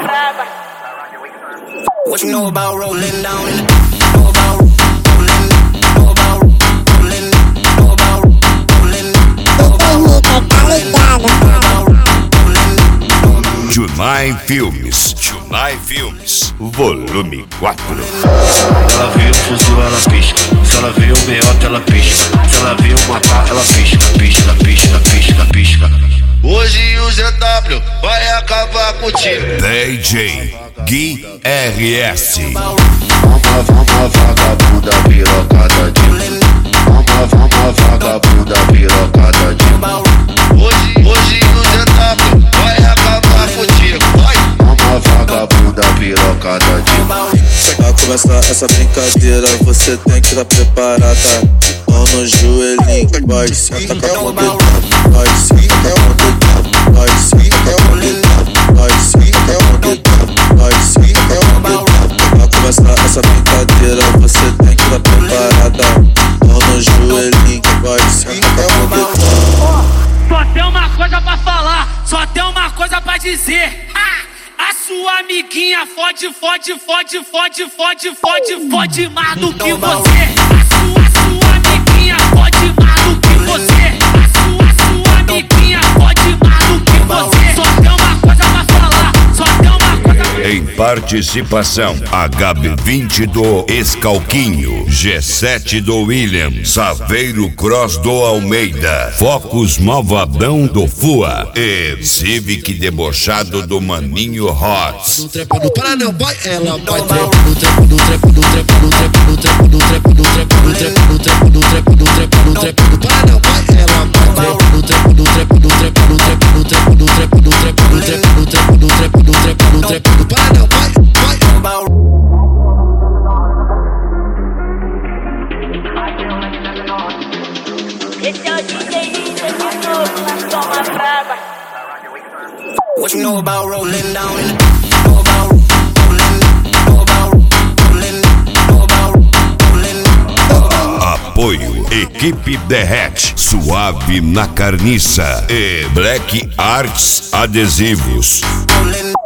What you know about rolling down in the know about rolling, know about rolling, know about rolling, know about rolling. Junai Filmes, volume 4. Ela vê um fuzil, ela pisca. Se ela vê um meiota, ela pisca. Se ela vê um matar, ela pisca, pisca, pisca, pisca, pisca. Hoje o ZW vai acabar contigo. DJ Gui RS. Uma vagabunda pirocada de uma vagabunda pirocada de Hoje o ZW vai acabar contigo. Uma vagabunda pirocada de Pra começar essa brincadeira, você tem que estar preparada. Mão no joelhinho, vai sentar com a mão dedada. Vai sentar com a mão dedada. Vai sentar com a mão dedada. Vai sentar com a mão dedada. Vai sentar com a mão dedada. Pra começar essa brincadeira, você tem que estar preparada. Mão no joelhinho, vai sentar com a mão dedada. Só tem uma coisa pra falar, só tem uma coisa pra dizer. A sua amiguinha fode mais do que você. A sua amiguinha fode mais do que você. A sua amiguinha fode mais do que você. Só tem uma coisa pra falar, só tem uma coisa pra... Em participação, HB20 do Escalquinho, G7 do William, Saveiro Cross do Almeida, Focus Malvadão do Fua e Civic Debochado do Maninho Hotz. No trepa do Paraná vai, ela vai. Esse é o DJ Lisa de novo, na toma brava. What you know about rolling down in the know about rolling, know about rolling, know about rolling, know about. Apoio Equipe Derrete, Suave na Carniça e Black Arts Adesivos. Rolling.